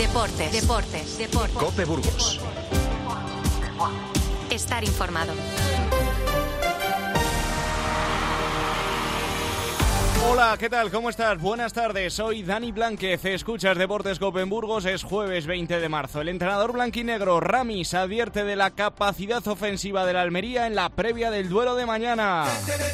Deportes. COPE Burgos. Estar informado. Hola, ¿qué tal? ¿Cómo estás? Buenas tardes, soy Dani Blánquez, escuchas Deportes COPE en Burgos, es jueves 20 de marzo. El entrenador blanquinegro Ramis advierte de la capacidad ofensiva de la Almería en la previa del duelo de mañana.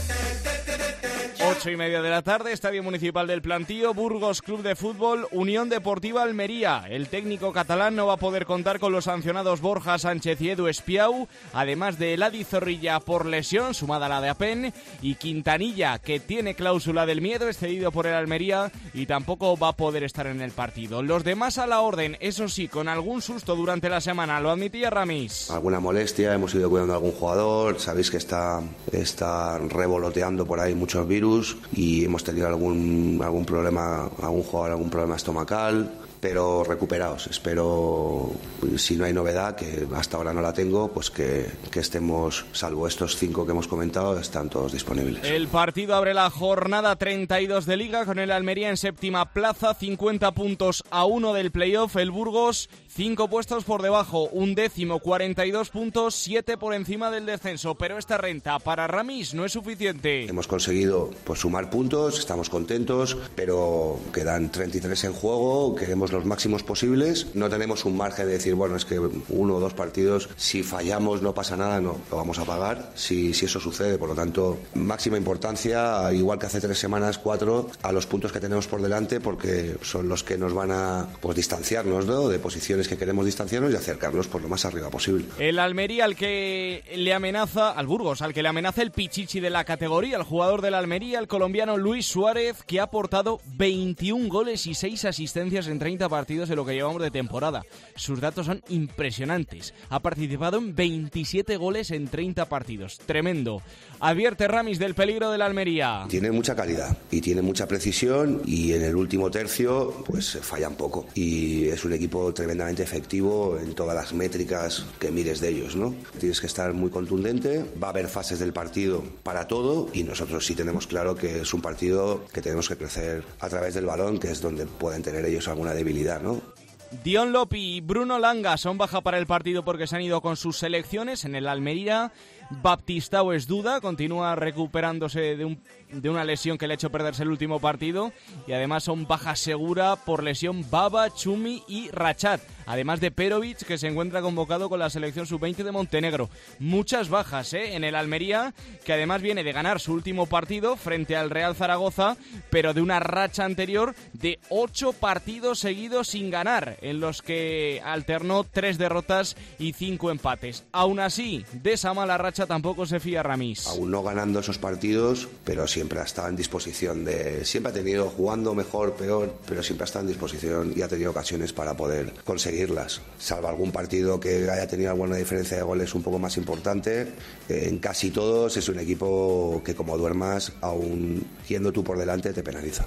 8:30 de la tarde, Estadio Municipal del Plantío, Burgos Club de Fútbol, Unión Deportiva Almería. El técnico catalán no va a poder contar con los sancionados Borja Sánchez y Edu Espiau, además de Eladi Zorrilla por lesión, sumada a la de Apen, y Quintanilla, que tiene cláusula del miedo, es cedido por el Almería y tampoco va a poder estar en el partido. Los demás a la orden, eso sí, con algún susto durante la semana, lo admitía Ramis. Alguna molestia, hemos ido cuidando a algún jugador, sabéis que está revoloteando por ahí muchos virus y hemos tenido algún problema, algún jugador, algún problema estomacal, pero recuperados. Espero, si no hay novedad, que hasta ahora no la tengo, pues que estemos, salvo estos 5 que hemos comentado, están todos disponibles. El partido abre la jornada 32 de Liga con el Almería en séptima plaza, 50 puntos a 1 del playoff. El Burgos 5 puestos por debajo, 11º, 42 puntos, 7 por encima del descenso. Pero esta renta para Ramis no es suficiente. Hemos conseguido sumar puntos, estamos contentos, pero quedan 33 en juego, queremos los máximos posibles. No tenemos un margen de decir, bueno, es que 1 o 2 partidos, si fallamos no pasa nada, no, lo vamos a pagar si eso sucede. Por lo tanto, máxima importancia, igual que hace 3 semanas, 4, a los puntos que tenemos por delante, porque son los que nos van a distanciarnos, ¿no?, de posiciones que queremos distanciarnos y acercarnos por lo más arriba posible. El Almería al Burgos, al que le amenaza el pichichi de la categoría, el jugador del Almería, el colombiano Luis Suárez, que ha aportado 21 goles y 6 asistencias en 30 partidos en lo que llevamos de temporada. Sus datos son impresionantes. Ha participado en 27 goles en 30 partidos. Tremendo. Advierte Ramis del peligro del Almería. Tiene mucha calidad y tiene mucha precisión, y en el último tercio pues falla un poco. Y es un equipo tremendamente efectivo en todas las métricas que mires de ellos, ¿no? Tienes que estar muy contundente. Va a haber fases del partido para todo, y nosotros sí tenemos claro que es un partido que tenemos que crecer a través del balón, que es donde pueden tener ellos alguna debilidad, ¿no? Dion Lopi y Bruno Langa son baja para el partido porque se han ido con sus selecciones. En el Almería, Baptistao es duda, continúa recuperándose de una lesión que le ha hecho perderse el último partido, y además son baja segura por lesión Baba, Chumi y Rachat, además de Perovic, que se encuentra convocado con la selección sub-20 de Montenegro. Muchas bajas en el Almería, que además viene de ganar su último partido frente al Real Zaragoza, pero de una racha anterior de 8 partidos seguidos sin ganar, en los que alternó 3 derrotas y 5 empates. Aún así, de esa mala racha tampoco se fía Ramis. Aún no ganando esos partidos, pero siempre ha estado en disposición siempre ha tenido, jugando mejor, peor, pero siempre ha estado en disposición y ha tenido ocasiones para poder conseguirlas. Salvo algún partido que haya tenido alguna diferencia de goles un poco más importante, en casi todos es un equipo que, como duermas, aún yendo tú por delante, te penaliza.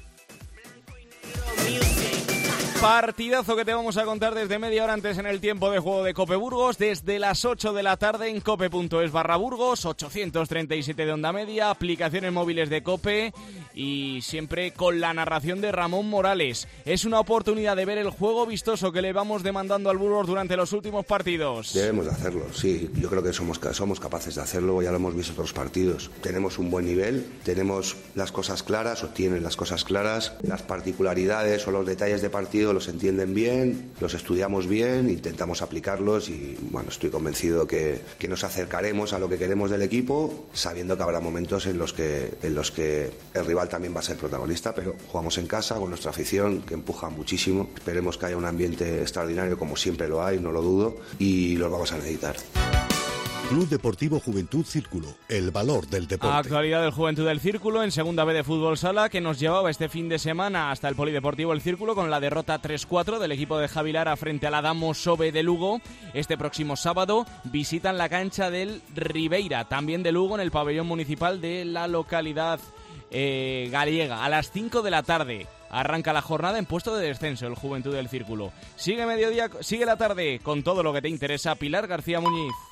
Partidazo que te vamos a contar desde media hora antes en el tiempo de juego de COPE Burgos, desde las 8 de la tarde en cope.es/Burgos, 837 de onda media, aplicaciones móviles de COPE, y siempre con la narración de Ramón Morales. Es una oportunidad de ver el juego vistoso que le vamos demandando al Burgos durante los últimos partidos. Debemos de hacerlo, sí, yo creo que somos capaces de hacerlo, ya lo hemos visto en otros partidos. Tenemos un buen nivel, tenemos las cosas claras, o tienen las cosas claras, las particularidades o los detalles de partido los entienden bien, los estudiamos bien, intentamos aplicarlos, y bueno, estoy convencido que nos acercaremos a lo que queremos del equipo, sabiendo que habrá momentos en los que el rival también va a ser protagonista, pero jugamos en casa con nuestra afición, que empuja muchísimo. Esperemos que haya un ambiente extraordinario, como siempre lo hay, no lo dudo, y los vamos a necesitar. Club Deportivo Juventud Círculo, el valor del deporte. Actualidad del Juventud del Círculo en Segunda B de Fútbol Sala, que nos llevaba este fin de semana hasta el Polideportivo El Círculo con la derrota 3-4 del equipo de Javi Lara frente al Adamo Sobe de Lugo. Este próximo sábado visitan la cancha del Ribeira, también de Lugo, en el pabellón municipal de la localidad gallega, a las 5 de la tarde. Arranca la jornada en puesto de descenso el Juventud del Círculo. Sigue mediodía, sigue la tarde con todo lo que te interesa. Pilar García Muñiz.